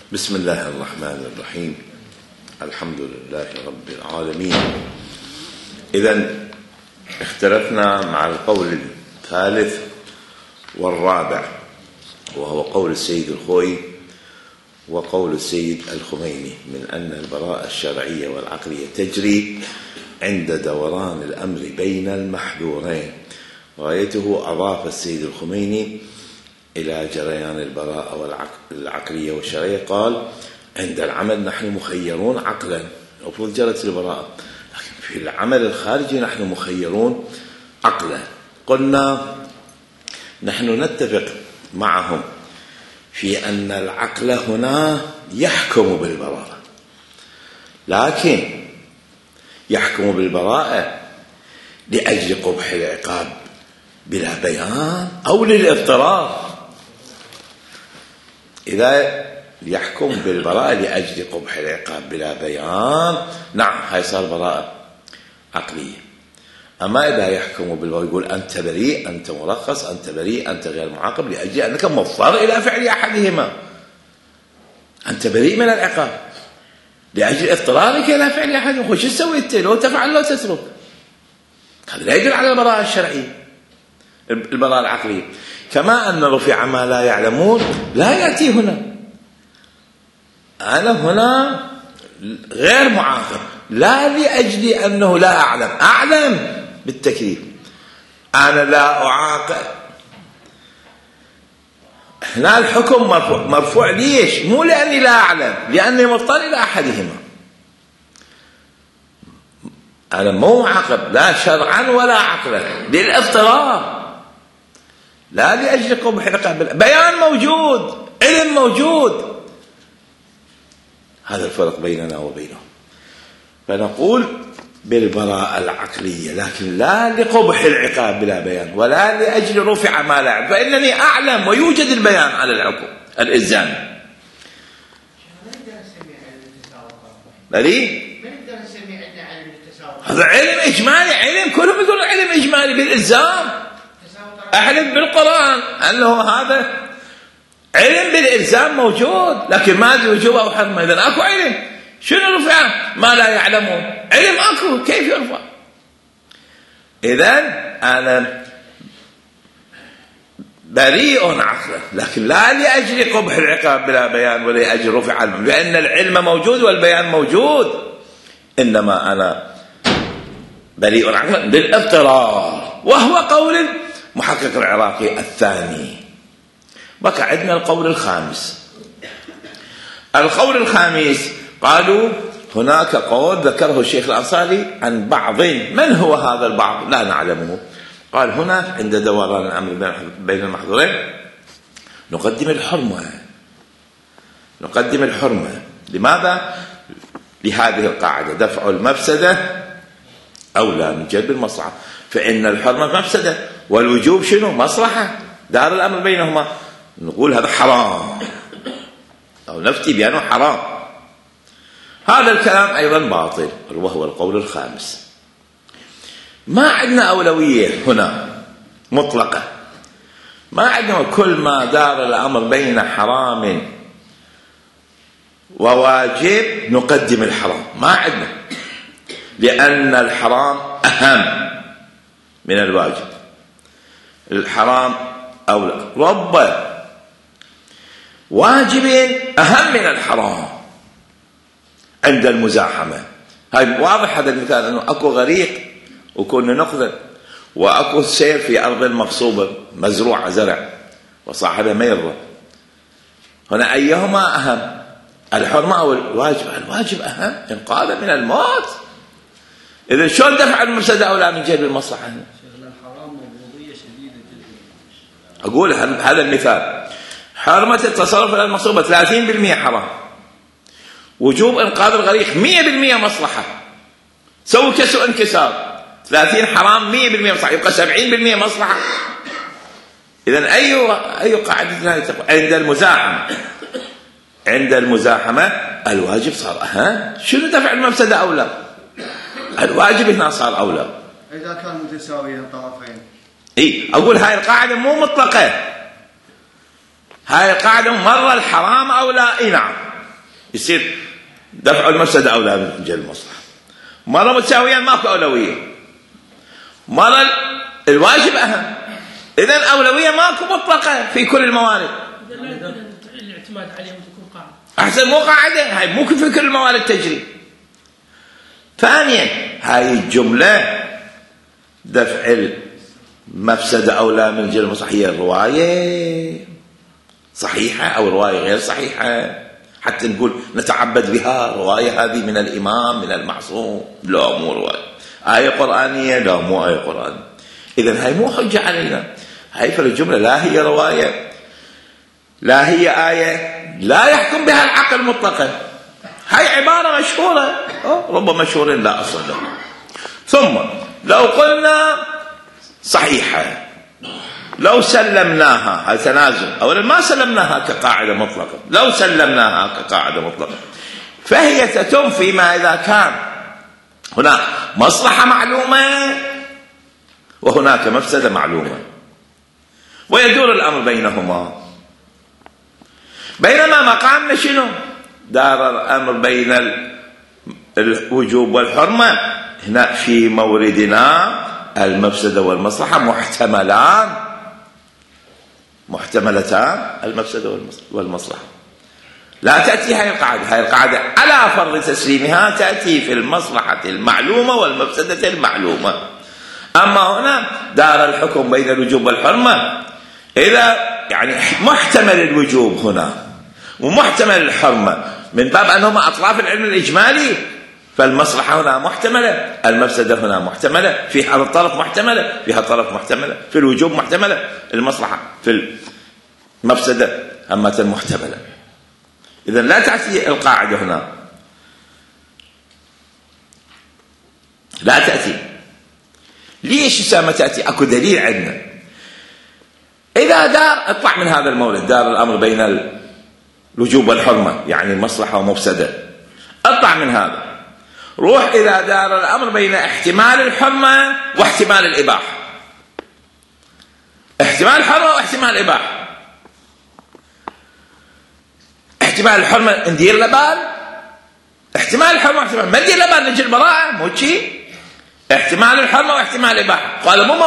بسم الله الرحمن الرحيم. الحمد لله رب العالمين. إذن اختلفنا مع القول الثالث والرابع، وهو قول السيد الخوئي وقول السيد الخميني، من أن البراءة الشرعية والعقلية تجري عند دوران الأمر بين المحذورين. غايته أضاف السيد الخميني إلى جريان البراءة العقلية والشرعية، قال: عند العمل نحن مخيرون عقلا، المفروض جرت البراءة، لكن في العمل الخارجي نحن مخيرون عقلا. قلنا نحن نتفق معهم في أن العقل هنا يحكم بالبراءة، لكن يحكم بالبراءة لأجل قبح العقاب بلا بيان أو للاضطرار. إذا يحكم بالبراءة لأجل قبح العقاب بلا بيان، نعم، هاي صار براءة عقلية. أما إذا يحكم بالبراءة يقول أنت بريء، أنت مرخص، أنت بريء، أنت غير معاقب لأجل أنك مضطر إلى فعل أحدهما، أنت بريء من العقاب لأجل اضطرارك إلى فعل أحدهما. وش تسوي أنت؟ لو تفعل لو تترك، هذا لا يدل على البراءة الشرعية، البراءة العقلية. كما أن رفع ما لا يعلمون لا يأتي هنا. أنا هنا غير معاقب لا لأجل أنه لا أعلم، أعلم بالتكليف، أنا لا أعاقب. هنا الحكم مرفوع ليش؟ مو لأني لا أعلم، لأني مضطر إلى أحدهما. أنا مو معاقب لا شرعا ولا عقلا، للاضطرار، لا لأجل قبح العقاب. بيان موجود، علم موجود، هذا الفرق بيننا وبينهم. فنقول بالبراءة العقلية، لكن لا لقبح العقاب بلا بيان، ولا لأجل رفع ما لا أعلم، فإنني أعلم ويوجد البيان على الحكم الإلزام. هذا علم إجمالي، علم كلهم يقولون علم إجمالي بالإلزام. أحلف بالقرآن أنه هذا علم بالإلزام موجود، لكن ما ذي وجوب أو حرمة. إذن أكو علم، شنو رفع ما لا يعلمون؟ علم أكو، كيف يرفع؟ إذن أنا بريء عقلا، لكن لا لأجل قبح العقاب بلا بيان ولا لأجل رفع علم، لأن العلم موجود والبيان موجود. إنما أنا بريء عقلا بالاضطرار، وهو قول محقق العراقي الثاني. بقى عندنا القول الخامس. القول الخامس قالوا هناك قول ذكره الشيخ الأنصاري عن بعض، من هو هذا البعض؟ لا نعلمه. قال هنا عند دوران الأمر بين المحظورين نقدم الحرمة. نقدم الحرمة لماذا؟ لهذه القاعدة: دفع المفسدة أولى من جلب المصلحة، فإن الحرمة مفسدة والوجوب شنو؟ مصلحة، دار الأمر بينهما. نقول هذا حرام أو نفتي بأنه حرام. هذا الكلام أيضا باطل، وهو القول الخامس. ما عندنا أولوية هنا مطلقة، ما عندنا كل ما دار الأمر بين حرام وواجب نقدم الحرام، ما عندنا، لأن الحرام أهم من الواجب. الحرام أولى، رب واجب أهم من الحرام عند المزاحمة. هاي واضح هذا المثال، أنه أكو غريق وكنا نقذل، وأكو سير في أرض مغصوبة مزروعة زرع وصاحبها ما يرضى. هنا أيهما أهم؟ الحرمة أو الواجب؟ الواجب أهم، إنقاذا من الموت. إذا شلون دفع المفسدة أولى من جلب المصلحة؟ أقول هذا المثال: حرمة التصرف على المغصوبة 30% حرام، وجوب إنقاذ الغريق 100% مصلحة. سووا كسر انكسار، 30 حرام 100% مصلحة، يبقى 70% مصلحة. إذن أي قاعدة عند المزاحمة؟ عند المزاحمة الواجب صار أهم. شنو دفع المفسدة أولى؟ الواجب هنا صار أولى إذا كان متساويين الطرفين. أقول هاي القاعدة مو مطلقة، هاي القاعدة مرة الحرام أولى، نعم، يصير دفع المفسدة أولى من جلب المصلحة. مرة متساويان ماكو أولوية، مرة الواجب أهم. إذن أولوية ماكو مطلقة في كل الموارد. الاعتماد عليهم تكون قاعدة. أحسن مو قاعدة، هاي ممكن في كل الموارد تجري. ثانيا هاي الجملة دفع المفسدة أولى من جلب المصلحة هي الرواية صحيحة أو رواية غير صحيحة، حتى نقول نتعبد بها رواية هذه من الإمام من المعصوم، لا مو رواية. آية قرآنية، لا مو آية قرآنية. إذن هاي مو حجة علينا. هاي فالجملة لا هي رواية لا هي آية، لا يحكم بها العقل مطلقا. هاي عبارة مشهورة، رب مشهور لا أصل له. ثم لو قلنا صحيحة، لو سلمناها، هاي تنازل، أولا ما سلمناها كقاعدة مطلقة، لو سلمناها كقاعدة مطلقة فهي تتم فيما إذا كان هناك مصلحة معلومة وهناك مفسدة معلومة ويدور الأمر بينهما. بينما مقامنا شنو؟ دار الأمر بين الوجوب والحرمة. هنا في موردنا المفسدة والمصلحة محتملتان المفسدة والمصلحة. لا تأتي هاي القاعدة على فرض تسليمها، تأتي في المصلحة المعلومة والمفسدة المعلومة. أما هنا دار الحكم بين الوجوب والحرمة، إذا يعني محتمل الوجوب هنا ومحتمل الحرمة من باب أنهما أطراف العلم الإجمالي، فالمصلحة هنا محتملة، المفسدة هنا محتملة، في هذا الطرف محتملة، في هذا الطرف محتملة، في الوجوب محتملة، المصلحة في المفسدة أمة محتملة. إذن لا تأتي القاعدة هنا، لا تأتي. ليش ما تأتي؟ أكو دليل عندنا. إذا دار اطلع من هذا المولد، دار الأمر بين الوجوب والحرمة يعني مصلحة ومفسدة، اطلع من هذا، روح إذا دار الأمر بين احتمال الحرمة واحتمال الإباحة. احتمال الحرمة واحتمال الإباحة. احتمال الحرمة ندير لبال، احتمال الحرمة واحتمال ما ندير لبال نجي البراءة، مو شيء. احتمال الحرمة واحتمال الإباحة، قال مو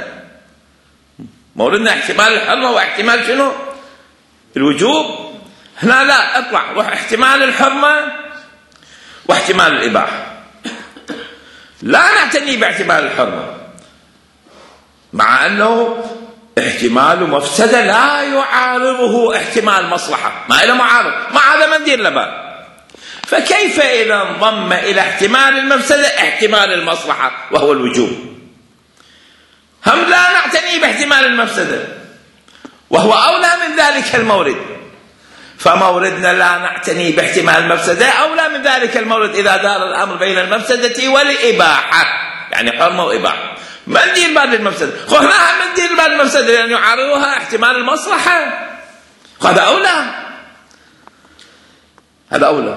موردنا احتمال الحرمة واحتمال شنو؟ الوجوب. هنا لا، اطلع روح احتمال الحرمة واحتمال الإباحة. لا نعتني باحتمال الحرمة، مع أنه احتمال مفسدة لا يعارضه احتمال مصلحة، ما إله معارض، مع هذا ما ندير لبال. فكيف إذا انضم إلى احتمال المفسدة احتمال المصلحة وهو الوجوب؟ هم لا نعتني باحتمال المفسدة وهو أولى من ذلك المورد، فموردنا لا نعتني باحتمال المفسدة أولى من ذلك المورد إذا دار الأمر بين المفسدة والإباحة، يعني حرمة وإباحة. ما ندير بال المفسدة، خلناها ما ندير بال المفسدة لأن يعني يعارضها احتمال المصلحة، هذا أولى، هذا أولى.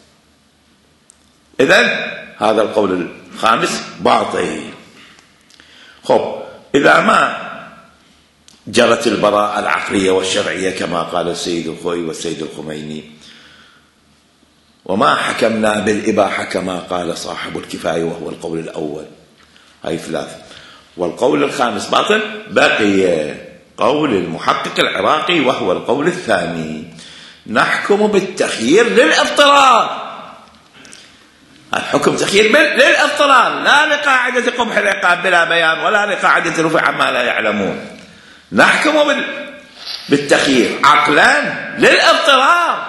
إذن هذا القول الخامس باطل. خب إذا ما جرت البراءة العقلية والشرعية كما قال السيد الخوئي والسيد الخميني، وما حكمنا بالإباحة كما قال صاحب الكفاية وهو القول الأول، هاي ثلاثة، والقول الخامس باطل، بقي قول المحقق العراقي وهو القول الثاني، نحكم بالتخيير للاضطرار. الحكم تخيير للاضطرار، لا لقاعدة قبح العقاب بلا بيان ولا لقاعدة رفع ما لا يعلمون. نحكم بالتخيير عقلا للاضطرار،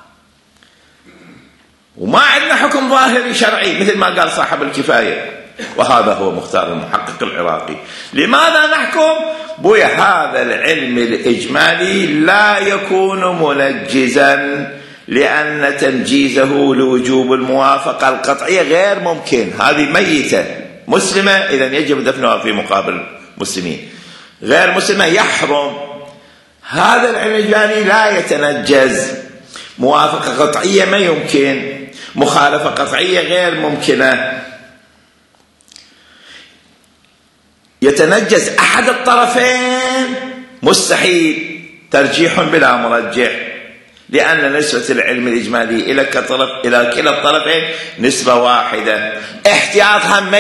وما عندنا حكم ظاهري شرعي مثل ما قال صاحب الكفاية، وهذا هو مختار المحقق العراقي. لماذا نحكم؟ بويا هذا العلم الإجمالي لا يكون منجزا، لأن تنجيزه لوجوب الموافقة القطعية غير ممكن. هذه ميتة مسلمة، إذن يجب دفنها في مقابل مسلمين. غير مسلمة يحرم. هذا العلم الإجمالي لا يتنجز، موافقة قطعية ما يمكن، مخالفة قطعية غير ممكنة. يتنجز أحد الطرفين مستحيل، ترجيح بلا مرجح. لأن نسبة العلم الإجمالي إلى كلا الطرفين نسبة واحدة. احتياطها ما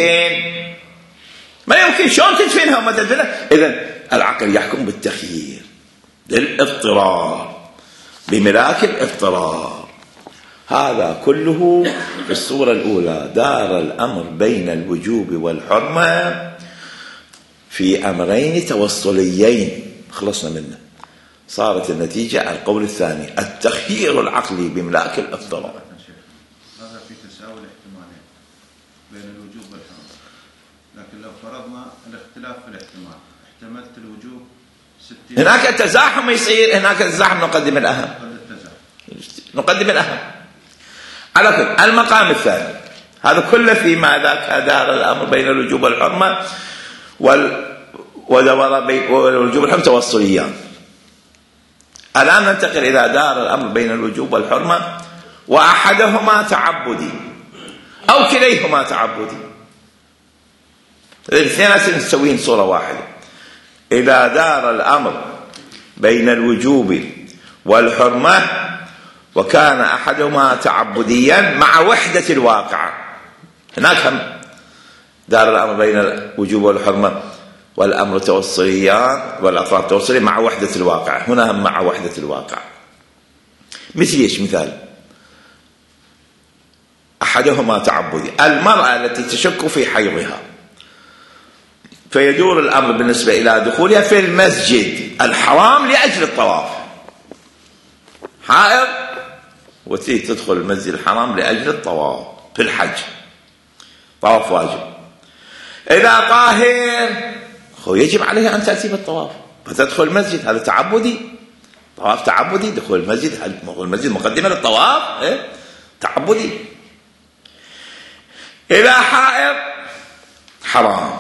يمكن شلون تدفنها وما تدفنها؟ إذن العقل يحكم بالتخيير للاضطرار بملاك الاضطرار. هذا كله في الصورة الأولى. دار الأمر بين الوجوب والحرمة في أمرين توصليين، خلصنا منه. صارت النتيجة القول الثاني التخيير العقلي بملاك الاضطرار. هذا في تساوي الاحتمالين بين الوجوب والحرمة، لكن لو فرضنا الاختلاف في الاحتمال، احتملت الوجوب 60، هناك التزاحم يصير، هناك التزاحم. نقدم الأهم. على كل المقام الثاني هذا كله فيما ذاك دار الأمر بين الوجوب والحرمة والوجوب والحرمة توصليان. الآن ننتقل إلى دار الأمر بين الوجوب والحرمة وأحدهما تعبدي أو كليهما تعبدي. الاثنين نسوين صورة واحدة. إذا دار الأمر بين الوجوب والحرمة وكان أحدهما تعبديا مع وحدة الواقع. هناك هم دار الأمر بين الوجوب والحرمة والأمر توصليان والأطراف توصلية مع وحدة الواقع. هنا هم مع وحدة الواقع. مثل إيش؟ مثال أحدهما تعبدي. المرأة التي تشك في حيضها فيدور الأمر بالنسبة إلى دخولها في المسجد الحرام لأجل الطواف. حائض وتريد تدخل المسجد الحرام لأجل الطواف في الحج، طواف واجب. إذا طاهر يجب عليها أن تأتي بالطواف فتدخل المسجد. هذا تعبدي، طواف تعبدي. دخول المسجد، المسجد مقدمة للطواف، تعبدي. إذا حائض حرام.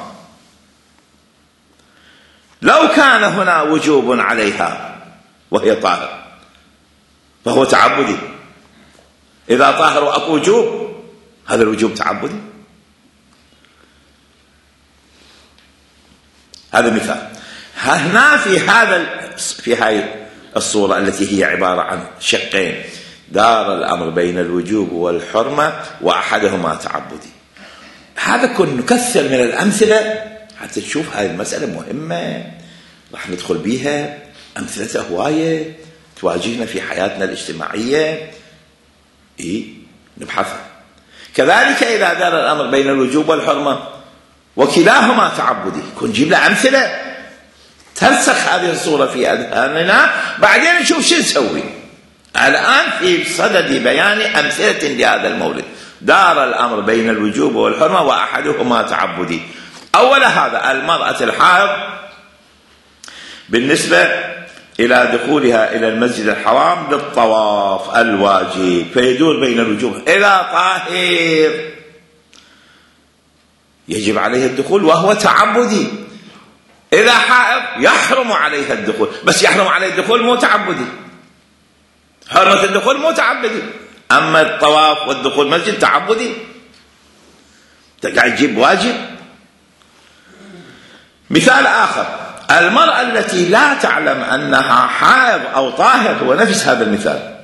لو كان هنا وجوب عليها وهي طاهر فهو تعبدي. إذا طاهر وأكو وجوب هذا الوجوب تعبدي. هذا مثال. هنا في هذه الصورة التي هي عبارة عن شقين، دار الأمر بين الوجوب والحرمة وأحدهما تعبدي. هذا كن نكثر من الأمثلة حتى تشوف هذه المسألة مهمة، راح ندخل بيها أمثلة هواية تواجهنا في حياتنا الاجتماعية، نبحثها. كذلك إذا دار الأمر بين الوجوب والحرمة وكلاهما تعبدي، كن نجيب له أمثلة ترسخ هذه الصورة في أذهاننا، بعدين نشوف شو نسوي. الآن في صدد بيان أمثلة لهذا المولد. دار الأمر بين الوجوب والحرمة وأحدهما تعبدي. أول هذا المرأة الحائض بالنسبة إلى دخولها إلى المسجد الحرام للطواف الواجب فيدور بين الوجوب. إذا طاهر يجب عليه الدخول وهو تعبدي. إذا حائض يحرم عليها الدخول، بس يحرم عليه الدخول مو تعبدي. حرمة الدخول مو تعبدي، أما الطواف والدخول مسجد تعبدي. تقعد تجيب واجب. مثال آخر، المرأة التي لا تعلم أنها حائض أو طاهر، هو نفس هذا المثال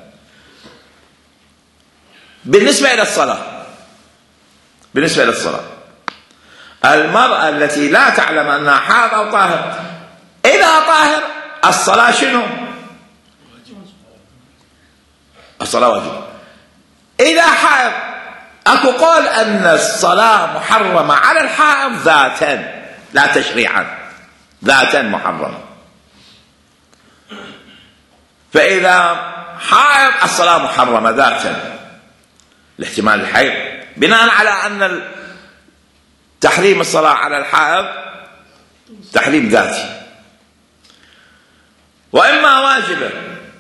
بالنسبة إلى الصلاة. المرأة التي لا تعلم أنها حائض أو طاهر، إذا طاهر الصلاة شنو؟ الصلاة واجب. إذا حائض أكو قول أن الصلاة محرمة على الحائض ذاتا لا تشريعا، ذاتا محرمة. فإذا حائض الصلاة محرمة ذاتا لاحتمال الحيض، بناء على أن تحريم الصلاة على الحائض تحريم ذاتي وإما واجبة.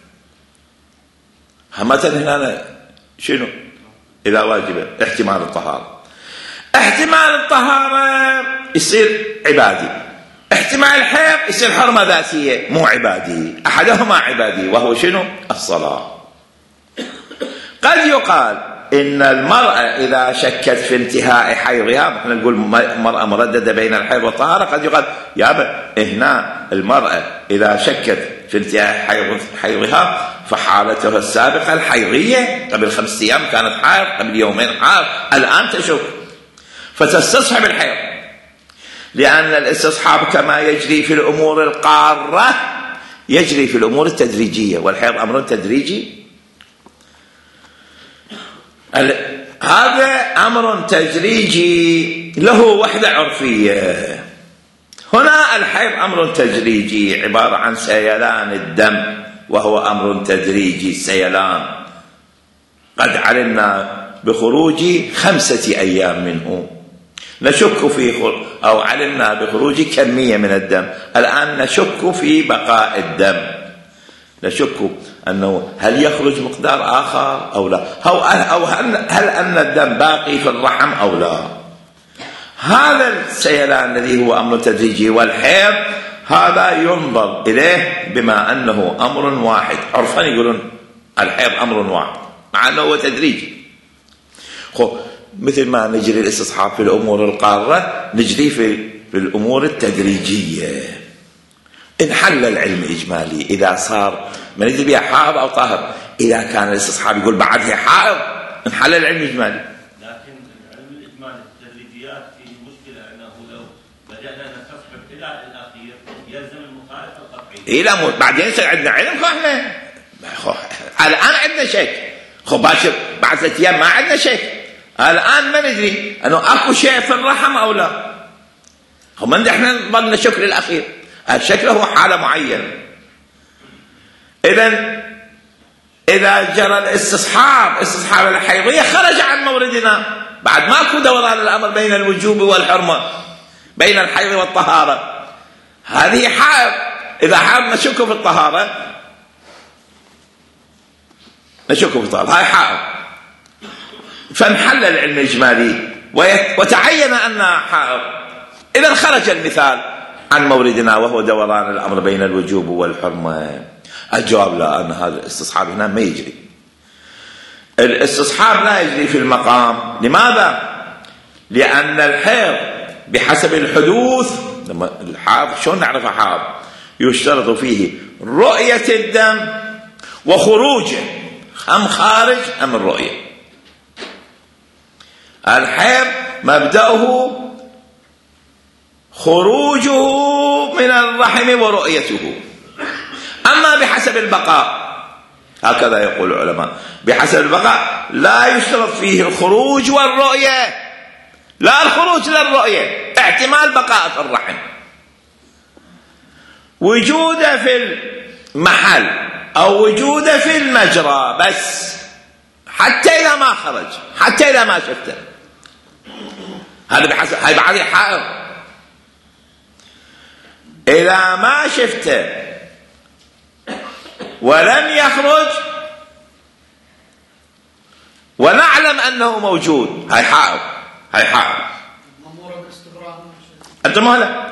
مثلا هنا شنو إذا واجبة؟ احتمال الطهارة. احتمال الطهارة يصير عبادي، احتمال الحيض يصير حرمة ذاتية مو عبادي. أحدهما عبادي وهو شنو؟ الصلاة. قد يقال إن المرأة إذا شكت في انتهاء حيضها، نحن نقول مرأة مرددة بين الحيض والطهارة، قد يقال يا هنا المرأة إذا شكت في انتهاء حيضها فحالتها السابقة الحيضية، قبل 5 أيام كانت حائض، قبل يومين حائض، الآن تشك فتستصحب الحيض، لأن الاستصحاب كما يجري في الأمور القارة يجري في الأمور التدريجية، والحيض أمر تدريجي. هذا أمر تدريجي له وحدة عرفية. هنا الحيض أمر تدريجي عبارة عن سيلان الدم، وهو أمر تدريجي سيلان، قد علمنا بخروج 5 أيام منه، نشك في أو علمنا بخروج كمية من الدم، الآن نشك في بقاء الدم، نشك أنه هل يخرج مقدار آخر أو لا، أو هل أن الدم باقي في الرحم أو لا. هذا السيلان الذي هو أمر تدريجي، والحيض هذا ينظر إليه بما أنه أمر واحد، عرفا يقولون الحيض أمر واحد مع أنه هو تدريجي. مثل ما نجري الاستصحاب في الأمور القارة نجري في الأمور التدريجية. انحل العلم إجمالي إذا صار من يدري بها حائض أو طاهر، إذا كان الاستصحاب يقول بعدها حائض انحل العلم إجمالي. لكن العلم الإجمالي التدريجيات فيه مشكلة، أنه لو بدأنا نستصحب إلى الأخير يلزم المخالفة القطعية. لا بعدين يصير عندنا علم. احنا الآن عندنا شك، باشر بعد 3 أيام ما عندنا شك، الآن ما ندري أنه أكو شيء في الرحم أو لا. من احنا نظل نشك للأخير، الشك له حالة معينة. إذا جرى استصحاب الحيضية خرج عن موردنا، بعد ماكو دوران الأمر بين الوجوب والحرمة، بين الحيض والطهارة. هذه حائض، إذا حائض نشك في الطهارة، هاي حائض، فانحل العلم الإجمالي وتعين أنها حائض. إذا خرج المثال عن موردنا وهو دوران الأمر بين الوجوب والحرمة. الجواب لا، أن هذا الاستصحاب هنا ما يجري. الاستصحاب لا يجري في المقام. لماذا؟ لأن الحيض بحسب الحدوث، لما الحائض شلون نعرفه حائض؟ يشترط فيه رؤية الدم وخروجه، أم خارج أم الرؤية. الحيض مبدأه خروجه من الرحم ورؤيته. أما بحسب البقاء، هكذا يقول العلماء، بحسب البقاء لا يشترط فيه الخروج والرؤية، لا الخروج للرؤية، احتمال بقاء في الرحم، وجوده في المحل أو وجوده في المجرى بس، حتى إذا ما خرج، حتى إذا ما شفته. هذا بحسب، هاي بعد حائض. إذا ما شفته ولم يخرج ونعلم أنه موجود، هاي حائض، هاي حائض. أنتم هلا.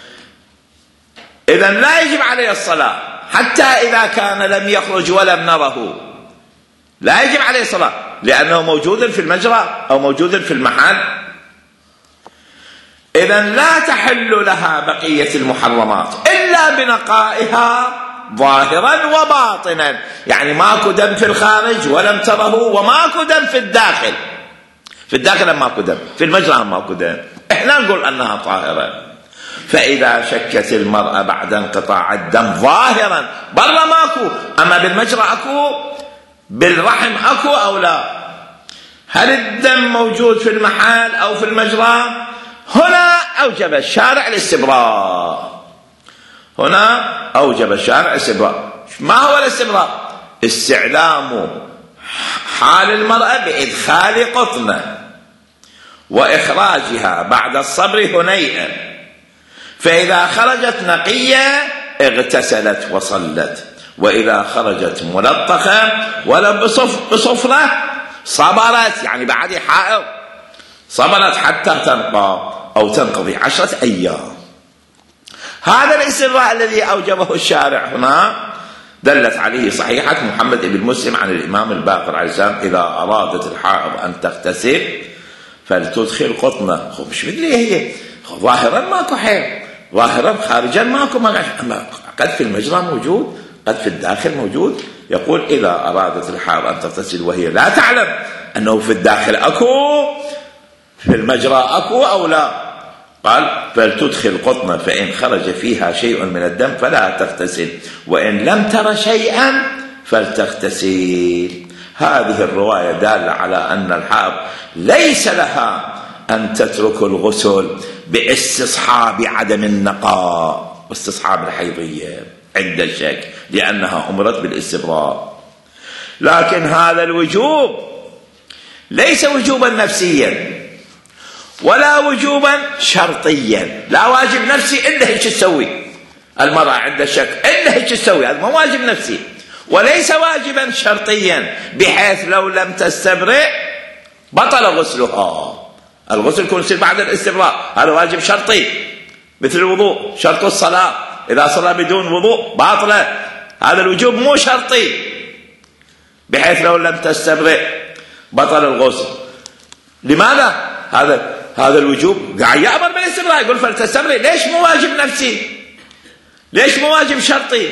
إذن لا يجب عليه الصلاة حتى إذا كان لم يخرج ولم نره، لا يجب عليه الصلاة لأنه موجود في المجرى أو موجود في المحل. إذن لا تحل لها بقية المحرمات إلا بنقائها ظاهرا وباطنا، يعني ماكو دم في الخارج ولم تره، وماكو دم في الداخل. في الداخل ماكو دم، في المجرى ماكو دم، احنا نقول أنها طاهرة. فإذا شكت المرأة بعد انقطاع الدم ظاهرا، برا ماكو، أما بالمجرى أكو، بالرحم أكو أو لا، هل الدم موجود في المحل أو في المجرى؟ هنا أوجب الشارع الاستبراء. هنا أوجب الشارع الاستبراء. ما هو الاستبراء؟ استعلام حال المرأة بإدخال قطنة وإخراجها بعد الصبر هنيئا، فإذا خرجت نقية اغتسلت وصلت، وإذا خرجت ملطخة ولم بصفرة صبرت، يعني بعد حائض صبرت حتى تنقى أو تنقضي 10 أيام. هذا الاستبراء الذي أوجبه الشارع هنا دلت عليه صحيحة محمد بن مسلم عن الإمام الباقر عليه السلام: إذا أرادت الحائض أن تغتسل فلتدخل قطنة. مش مدري هي ظاهرا ماكو حيض، ظاهرا خارجا ماكو، قد في المجرى موجود، قد في الداخل موجود. يقول إذا أرادت الحائض أن تغتسل وهي لا تعلم أنه في الداخل أكو، في المجرى أكو أو لا، قال فلتدخل قطنة فإن خرج فيها شيء من الدم فلا تغتسل، وإن لم تر شيئا فلتغتسل. هذه الرواية دالة على أن الحائض ليس لها أن تترك الغسل باستصحاب عدم النقاء واستصحاب الحيضية عند الشك، لأنها أمرت بالاستبراء. لكن هذا الوجوب ليس وجوبا نفسيا ولا وجوبا شرطيا. لا واجب نفسي إلا هيك تسوي المرأة عند الشك، إلا هيك تسوي، هذا مو واجب نفسي. وليس واجبا شرطيا بحيث لو لم تستبرئ بطل غسلها. الغسل يكون يصير بعد الاستبراء، هذا واجب شرطي مثل الوضوء، شرط الصلاة إذا صلى بدون وضوء باطلة. هذا الوجوب مو شرطي بحيث لو لم تستبرئ بطل الغسل. لماذا؟ هذا الوجوب قاعد يأمر بالاستبراء، يقول فلتستبرئ. ليش مو واجب نفسي؟ ليش مو واجب شرطي؟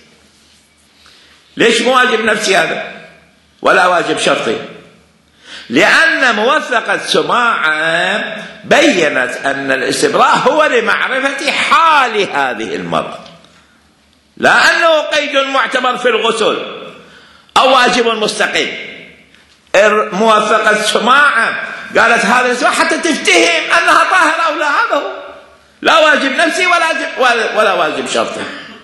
ليش مو واجب نفسي هذا ولا واجب شرطي؟ لأن موثقة سماعة بيّنت أن الاستبراء هو لمعرفة حال هذه المرأة، لا أنه قيد معتبر في الغسل أو واجب مستقيم. موثقة سماعة قالت هذا الاستبراء حتى تفتهم أنها طاهرة أو لا، هذا هو، لا واجب نفسي ولا واجب شرطي،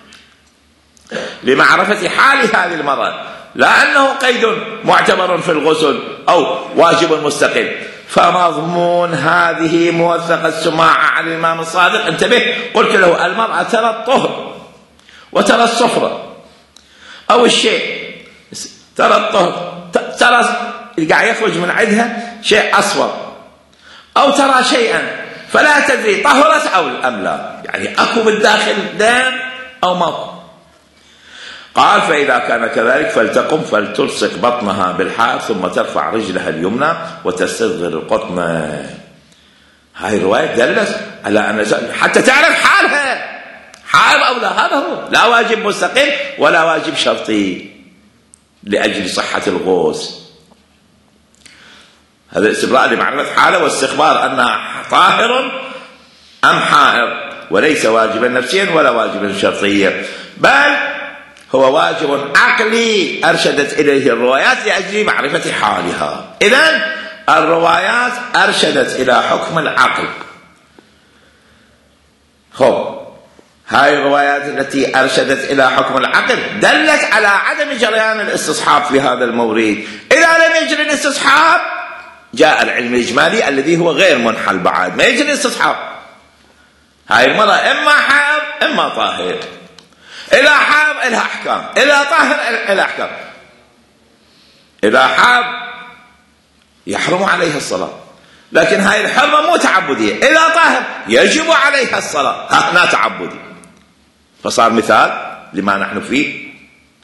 لمعرفة حال هذه المرأة، لا أنه قيد معتبر في الغسل أو واجب مستقل. فمضمون هذه موثقة السماعة على الإمام الصادق، انتبه، قلت له المرأة ترى الطهر وترى الصفرة أو الشيء، ترى الطهر، ترى قاعد يخرج من عندها شيء أصفر، أو ترى شيئا فلا تدري طهرت أو أم لا، يعني أكو بالداخل دم أو ماكو. قال فإذا كان كذلك فلتقم فلتلصق بطنها بالحائط ثم ترفع رجلها اليمنى وتستظهر القطنة. هاي الرواية دلت على أن حتى تعرف حالها حائض أو لا، هذا هو، لا واجب مستقل ولا واجب شرطي لأجل صحة الغسل. هذا الاستبراء لمعرفة حاله واستخبار أنها طاهر أم حائض، وليس واجبا نفسيا ولا واجبا شرطيا، بل هو واجب عقلي أرشدت إليه الروايات لأجل معرفة حالها. إذن الروايات أرشدت إلى حكم العقل. هاي الروايات التي أرشدت إلى حكم العقل دلت على عدم جريان الاستصحاب في هذا المورد. إذا لم يجري الاستصحاب جاء العلم الإجمالي الذي هو غير منحل بعد، ما يجري الاستصحاب. هاي المرأة إما حائض إما طاهر، إذا حائض إلها أحكام، إذا طاهر إلها أحكام. إذا حائض يحرم عليها الصلاة، لكن هاي الحرمة مو تعبدية. إذا طاهر يجب عليها الصلاة، هنا تعبدي. فصار مثال لما نحن فيه،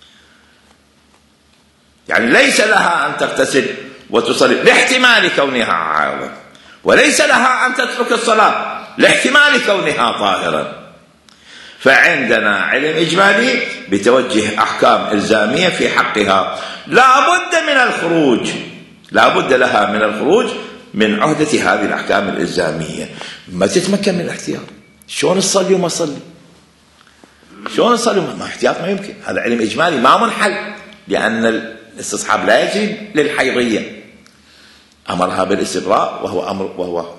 يعني ليس لها أن تغتسل وتصلي لاحتمال كونها عائضة، وليس لها أن تترك الصلاة لاحتمال كونها طاهرا. فعندنا علم إجمالي بتوجه أحكام إلزامية في حقها، لا بد من الخروج، لا بد لها من الخروج من عهدة هذه الأحكام الإلزامية. ما تتمكن من الاحتياط، شلون تصلي وما تصلي؟ شلون تصلي ما احتياط ما يمكن. هذا علم إجمالي ما منحل، لأن الاستصحاب لا يجري للحيضية، أمرها بالاستبراء وهو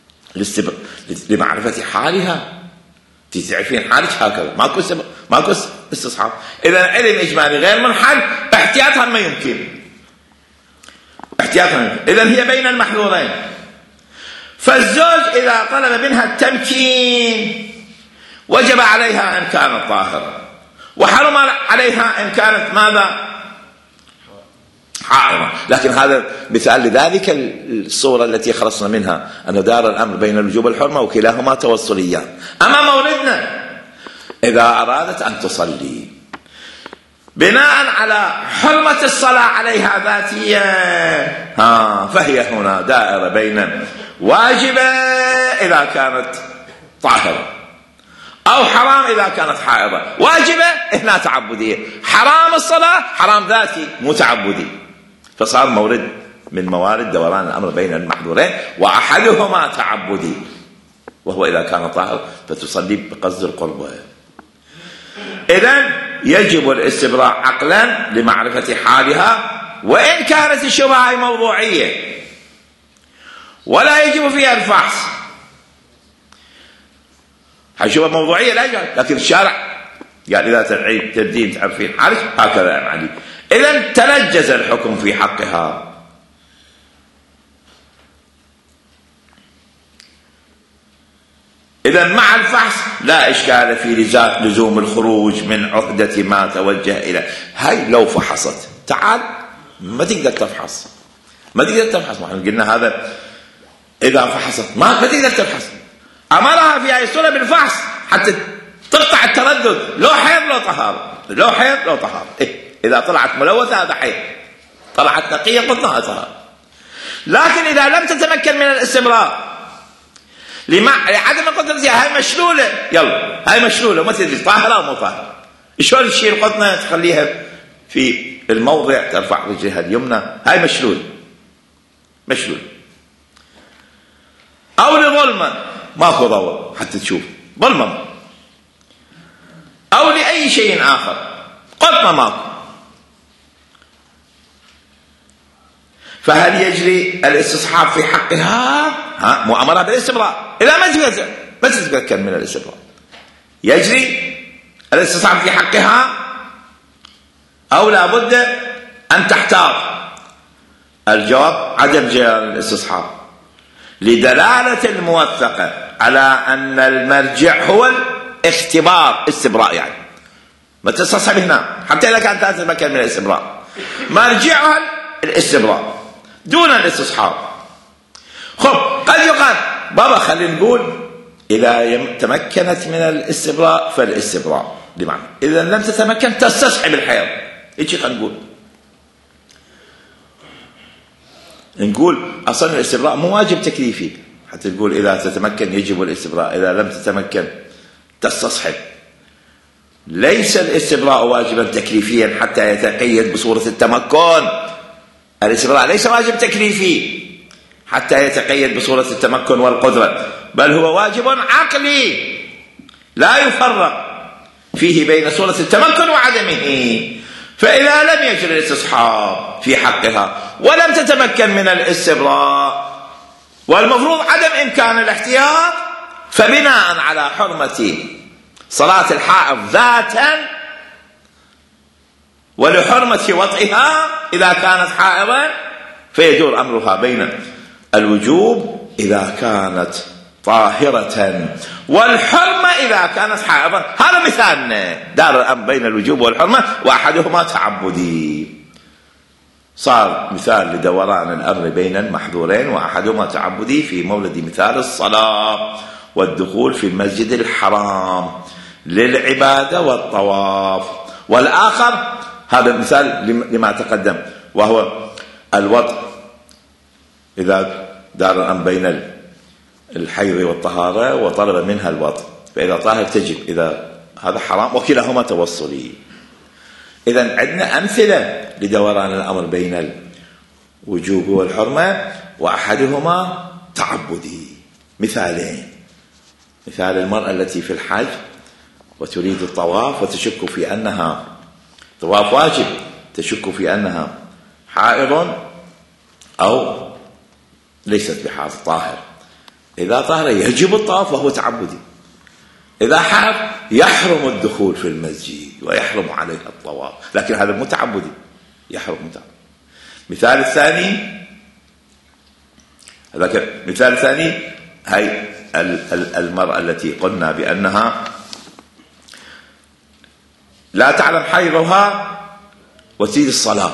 لمعرفة حالها، تعرفين حالك هكذا، ماكو استصحاب. إذا علم إجمالي غير منحل، احتياطها ما يمكن، احتياطها ما يمكن. إذا هي بين المحظورين. فالزوج إذا طلب منها التمكين وجب عليها إن كانت طاهرة، وحرم عليها إن كانت ماذا؟ حائضة. لكن هذا مثال لذلك الصورة التي خلصنا منها، أن دار الأمر بين الوجوب والحرمة وكلاهما توصليان. أما موردنا إذا أرادت أن تصلي بناء على حرمة الصلاة عليها ذاتيا، فهي هنا دائرة بين واجبة إذا كانت طاهرة، أو حرام إذا كانت حائضة، واجبة هنا تعبدية، حرام الصلاة حرام ذاتي مو تعبدي. فصار مورد من موارد دوران الأمر بين المحظورين، وأحدهما تعبدي، وهو إذا كان طاهر فتصلي بقصد القربة. إذن يجب الاستبراء عقلا لمعرفة حالها، وإن كانت الشبهة موضوعية ولا يجب فيها الفحص. الشبهة موضوعية لا يجب، لكن الشارع قال إذا تبدين تعرفين حالك هكذا يعني. إذن تنجز الحكم في حقها. إذن مع الفحص لا إشكال في لزوم الخروج من عهدة ما توجه إليه. هاي لو فحصت، تعال ما تقدر تفحص، ما تقدر تفحص. ما قلنا هذا إذا فحصت ما تقدر تفحص. أمرها في هذه الصورة بالفحص حتى تقطع التردد، لو حيض لو طهارة، لو حيض لو طهارة. إذا طلعت ملوثة هذا حيض، طلعت نقية قلنا طهارة. لكن إذا لم تتمكن من الاستمرار لعدم قدرتها، هاي مشلولة، يلا هاي مشلولة ما تدري طاهرة أو مو طاهرة. شلون تشيل قطنة تخليها في الموضع ترفع رجلها اليمنى، هاي مشلولة مشلولة. أو لظلمة ماكو ضوء حتى تشوف ظلمة، أو لأي شيء آخر قطنة ماكو. فهل يجري الاستصحاب في حقها؟ مؤامرة بالاستبراء. إذا ما تتمكن من الاستبراء يجري الاستصحاب في حقها، أو لا بد أن تحتاط. الجواب عدم جريان الاستصحاب لدلالة الموثقة على أن المرجع هو الاختبار، استبراء يعني ما تستصحب هنا حتى إذا كانت لا تتمكن من الاستبراء، مرجعها الاستبراء دون الاستصحاب. خب قد يقال بابا خلينا نقول إذا تمكنت من الاستبراء فالاستبراء، بمعنى إذا لم تتمكن تستصحب الحيض. إيش خلينا نقول أصلا الاستبراء مو واجب تكليفي، حتى تقول إذا تتمكن يجب الاستبراء، إذا لم تتمكن تستصحب. ليس الاستبراء واجبا تكليفيا حتى يتقيد بصورة التمكن. الاستبراء ليس واجب تكليفي حتى يتقيد بصورة التمكن والقدرة، بل هو واجب عقلي لا يفرق فيه بين صورة التمكن وعدمه. فإذا لم يجري الاستصحاب في حقها ولم تتمكن من الاستبراء والمفروض عدم إمكان الاحتياط، فبناء على حرمة صلاة الحائض ذاتا ولحرمة وطئها إذا كانت حائضا، فيدور أمرها بين الوجوب إذا كانت طاهرة والحرمة إذا كانت حائضا. هذا مثالنا، دار الأمر بين الوجوب والحرمة وأحدهما تعبدي. صار مثال لدوران الأمر بين المحظورين وأحدهما تعبدي في مولد مثال الصلاة والدخول في المسجد الحرام للعبادة والطواف، والآخر هذا مثال لما تقدم وهو الوطء إذا دار الأمر بين الحيض والطهارة وطلب منها الوطء، فإذا طاهر تجب، إذا هذا حرام، وكلاهما توصلي. إذن عندنا أمثلة لدوران الأمر بين الوجوب والحرمة وأحدهما تعبدي. مثالين: مثال المرأة التي في الحج وتريد الطواف وتشك في أنها طواف واجب، تشك في أنها حائض أو ليست بحائض طاهر. إذا طاهر يجب الطواف وهو تعبدي، إذا حائض يحرم الدخول في المسجد ويحرم عليه الطواف، لكن هذا متعبدي يحرم متعبدي. مثال الثاني، هذاك مثال الثاني هي المرأة التي قلنا بأنها لا تعلم حيضها وتريد الصلاة،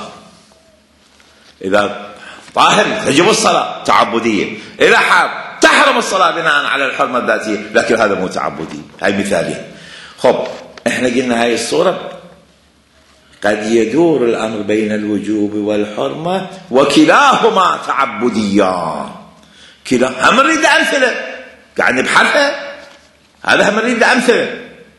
إذا طاهر تجب الصلاة تعبدية، إذا حائض تحرم الصلاة بناء على الحرمة الذاتية، لكن هذا مو تعبدي. هاي مثالين. خب احنا قلنا هاي الصورة قد يدور الأمر بين الوجوب والحرمة وكلاهما تعبديان. كلا هم نريد أمثلة قاعد نبحثها، هذا هم نريد أمثلة.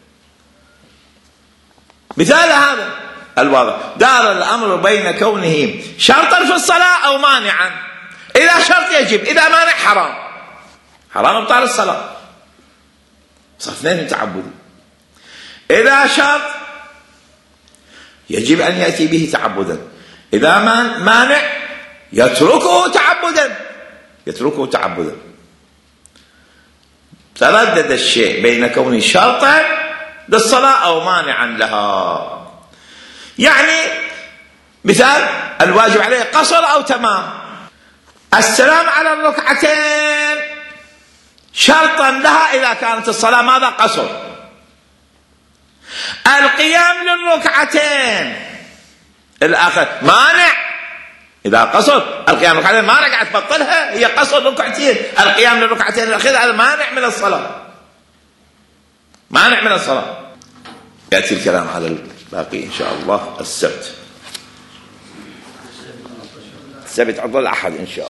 مثال هذا الواضح دار الأمر بين كونه شرطا في الصلاة أو مانعا. إذا شرط يجب، إذا مانع حرام، حرام ابطال الصلاة، صار اثنين تعبدي. إذا شرط يجب أن يأتي به تعبدا، إذا مانع يتركه تعبدا، يتركه تعبدا. تردد الشيء بين كونه شرطا للصلاة أو مانعا لها. يعني مثال الواجب عليه قصر أو تمام. السلام على الركعتين شرطا لها إذا كانت الصلاة ماذا؟ قصر. القيام للركعتين الآخر مانع إذا قصر. القيام للركعتين مانع، قاعد تبطلها، هي قصر ركعتين. القيام للركعتين الأخير هذا مانع من الصلاة، مانع من الصلاة. يأتي الكلام على الباقي إن شاء الله السبت عطل الأحد إن شاء الله.